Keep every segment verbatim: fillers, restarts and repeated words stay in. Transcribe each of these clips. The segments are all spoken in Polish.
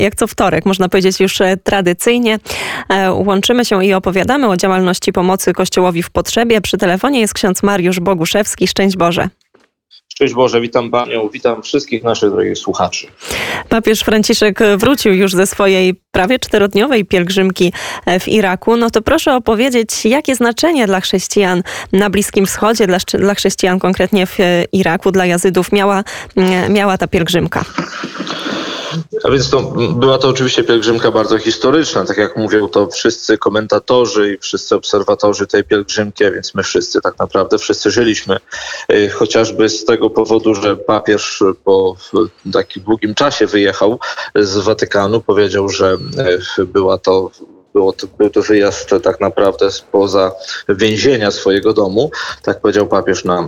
jak co wtorek, można powiedzieć już tradycyjnie, łączymy się i opowiadamy o działalności pomocy Kościołowi w potrzebie. Przy telefonie jest ksiądz Mariusz Boguszewski. Szczęść Boże. Szczęść Boże, witam Panią, witam wszystkich naszych drogich słuchaczy. Papież Franciszek wrócił już ze swojej prawie czterodniowej pielgrzymki w Iraku. No to proszę opowiedzieć, jakie znaczenie dla chrześcijan na Bliskim Wschodzie, dla, dla chrześcijan konkretnie w Iraku, dla Jazydów miała, miała ta pielgrzymka. A więc to była to oczywiście pielgrzymka bardzo historyczna, tak jak mówią to wszyscy komentatorzy i wszyscy obserwatorzy tej pielgrzymki, a więc my wszyscy tak naprawdę, wszyscy żyliśmy. Chociażby z tego powodu, że papież po takim długim czasie wyjechał z Watykanu, powiedział, że była to Było to, był to wyjazd tak naprawdę spoza więzienia swojego domu, tak powiedział papież na,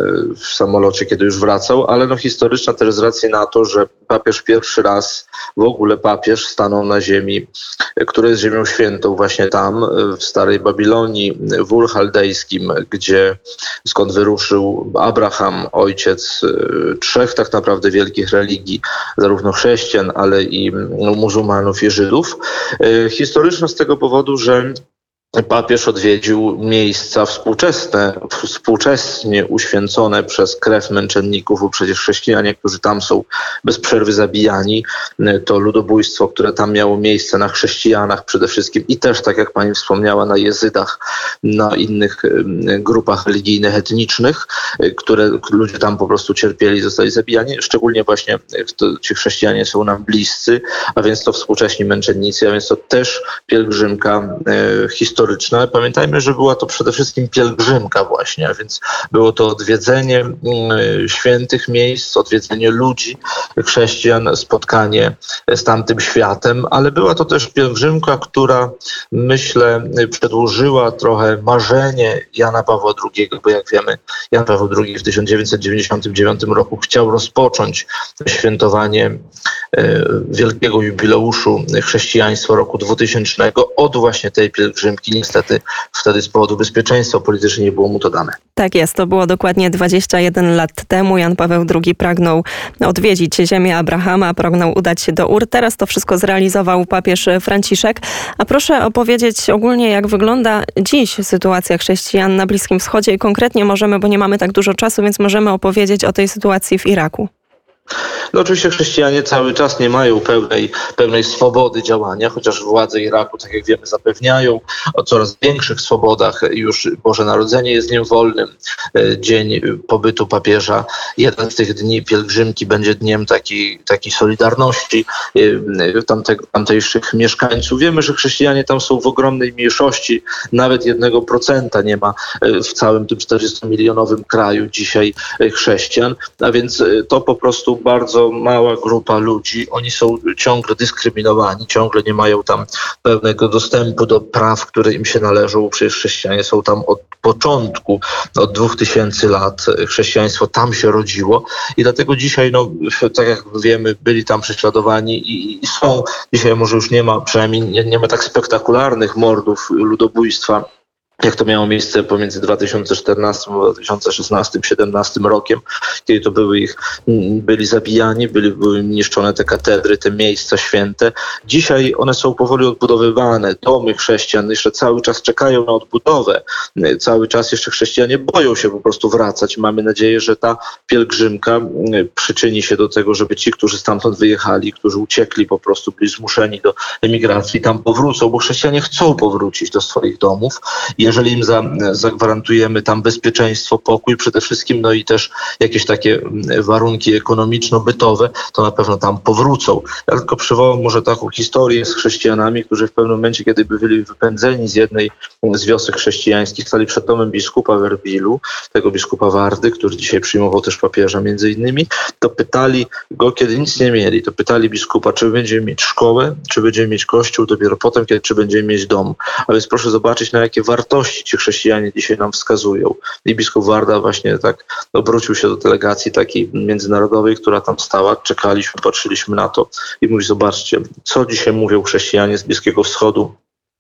w samolocie, kiedy już wracał, ale no historyczna też z racji na to, że papież pierwszy raz, w ogóle papież stanął na ziemi, która jest ziemią świętą właśnie tam, w Starej Babilonii, w Ur Chaldejskim, gdzie skąd wyruszył Abraham, ojciec trzech tak naprawdę wielkich religii, zarówno chrześcijan, ale i muzułmanów i Żydów. Historyczna z tego powodu, że papież odwiedził miejsca współczesne, współczesnie uświęcone przez krew męczenników, bo przecież chrześcijanie, którzy tam są bez przerwy zabijani, to ludobójstwo, które tam miało miejsce na chrześcijanach przede wszystkim i też, tak jak pani wspomniała, na Jezydach, na innych grupach religijnych, etnicznych, które ludzie tam po prostu cierpieli, zostali zabijani. Szczególnie właśnie to, ci chrześcijanie są nam bliscy, a więc to współcześni męczennicy, a więc to też pielgrzymka e, historyczna. Pamiętajmy, że była to przede wszystkim pielgrzymka właśnie, a więc było to odwiedzenie y, świętych miejsc, odwiedzenie ludzi, chrześcijan, spotkanie z tamtym światem, ale była to też pielgrzymka, która, myślę, przedłużyła trochę marzenie Jana Pawła drugiego, bo jak wiemy, Jan Paweł drugi w tysiąc dziewięćset dziewięćdziesiątym dziewiątym roku chciał rozpocząć świętowanie y, wielkiego jubileuszu chrześcijaństwa roku dwutysięcznego od właśnie tej pielgrzymki. Niestety wtedy z powodu bezpieczeństwa politycznego nie było mu to dane. Tak jest, to było dokładnie dwadzieścia jeden lat temu. Jan Paweł drugi pragnął odwiedzić ziemię Abrahama, pragnął udać się do Ur. Teraz to wszystko zrealizował papież Franciszek. A proszę opowiedzieć ogólnie, jak wygląda dziś sytuacja chrześcijan na Bliskim Wschodzie i konkretnie możemy, bo nie mamy tak dużo czasu, więc możemy opowiedzieć o tej sytuacji w Iraku. No oczywiście chrześcijanie cały czas nie mają pełnej, pełnej swobody działania, chociaż władze Iraku, tak jak wiemy, zapewniają o coraz większych swobodach. Już Boże Narodzenie jest dniem wolnym. Dzień pobytu papieża, jeden z tych dni pielgrzymki będzie dniem takiej, takiej solidarności tamtego, tamtejszych mieszkańców. Wiemy, że chrześcijanie tam są w ogromnej mniejszości, nawet jednego procenta nie ma w całym tym czterdziestomilionowym kraju dzisiaj chrześcijan, a więc to po prostu bardzo mała grupa ludzi. Oni są ciągle dyskryminowani, ciągle nie mają tam pełnego dostępu do praw, które im się należą. Przecież chrześcijanie są tam od początku, od dwóch tysięcy lat. Chrześcijaństwo tam się rodziło i dlatego dzisiaj, no, tak jak wiemy, byli tam prześladowani i, i są. Dzisiaj może już nie ma, przynajmniej nie, nie ma tak spektakularnych mordów, ludobójstwa, jak to miało miejsce pomiędzy dwa tysiące czternastym a dwa tysiące szesnastym siedemnastym rokiem, kiedy to były ich, byli zabijani, byli, były niszczone te katedry, te miejsca święte. Dzisiaj one są powoli odbudowywane. Domy chrześcijan jeszcze cały czas czekają na odbudowę. Cały czas jeszcze chrześcijanie boją się po prostu wracać. Mamy nadzieję, że ta pielgrzymka przyczyni się do tego, żeby ci, którzy stamtąd wyjechali, którzy uciekli po prostu, byli zmuszeni do emigracji, tam powrócą, bo chrześcijanie chcą powrócić do swoich domów. Jeżeli im za, zagwarantujemy tam bezpieczeństwo, pokój przede wszystkim, no i też jakieś takie warunki ekonomiczno-bytowe, to na pewno tam powrócą. Ja tylko przywołam może taką historię z chrześcijanami, którzy w pewnym momencie, kiedy byli wypędzeni z jednej z wiosek chrześcijańskich, stali przed domem biskupa w Erbilu, tego biskupa Wardy, który dzisiaj przyjmował też papieża między innymi, to pytali go, kiedy nic nie mieli, to pytali biskupa, czy będziemy mieć szkołę, czy będziemy mieć kościół, dopiero potem, kiedy, czy będziemy mieć dom. A więc proszę zobaczyć, na jakie wartości ci chrześcijanie dzisiaj nam wskazują. I biskup Warda właśnie tak obrócił się do delegacji takiej międzynarodowej, która tam stała. Czekaliśmy, patrzyliśmy na to i mówi, zobaczcie, co dzisiaj mówią chrześcijanie z Bliskiego Wschodu.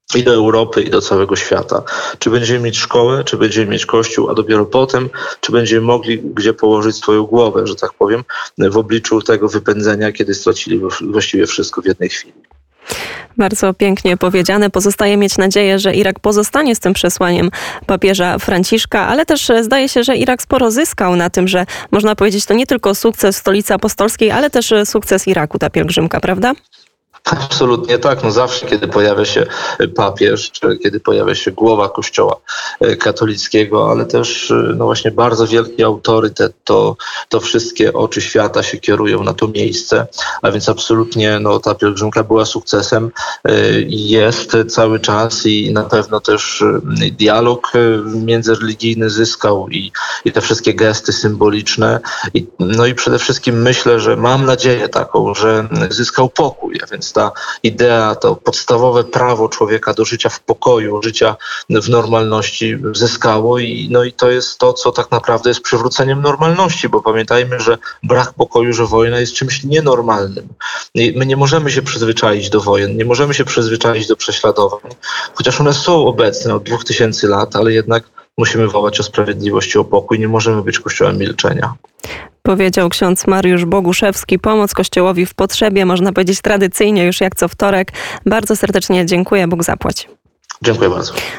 i do Europy, i do całego świata. Czy będziemy mieć szkołę, czy będziemy mieć kościół, a dopiero potem, czy będziemy mogli gdzie położyć swoją głowę, że tak powiem, w obliczu tego wypędzenia, kiedy stracili właściwie wszystko w jednej chwili. Bardzo pięknie powiedziane. Pozostaje mieć nadzieję, że Irak pozostanie z tym przesłaniem papieża Franciszka, ale też zdaje się, że Irak sporo zyskał na tym, że można powiedzieć, to nie tylko sukces stolicy apostolskiej, ale też sukces Iraku, ta pielgrzymka, prawda? Absolutnie tak. No zawsze, kiedy pojawia się papież, czy kiedy pojawia się głowa Kościoła katolickiego, ale też no właśnie bardzo wielki autorytet, to, to wszystkie oczy świata się kierują na to miejsce. A więc absolutnie no, ta pielgrzymka była sukcesem i jest cały czas i na pewno też dialog międzyreligijny zyskał i, i te wszystkie gesty symboliczne. I, no i przede wszystkim myślę, że mam nadzieję taką, że zyskał pokój, a więc ta idea, to podstawowe prawo człowieka do życia w pokoju, życia w normalności zyskało i, no i to jest to, co tak naprawdę jest przywróceniem normalności, bo pamiętajmy, że brak pokoju, że wojna jest czymś nienormalnym. I my nie możemy się przyzwyczaić do wojen, nie możemy się przyzwyczaić do prześladowań, chociaż one są obecne od dwóch tysięcy lat, ale jednak musimy wołać o sprawiedliwość i o pokój, nie możemy być kościołem milczenia. Powiedział ksiądz Mariusz Boguszewski. Pomoc Kościołowi w potrzebie, można powiedzieć tradycyjnie, już jak co wtorek. Bardzo serdecznie dziękuję, Bóg zapłać. Dziękuję bardzo.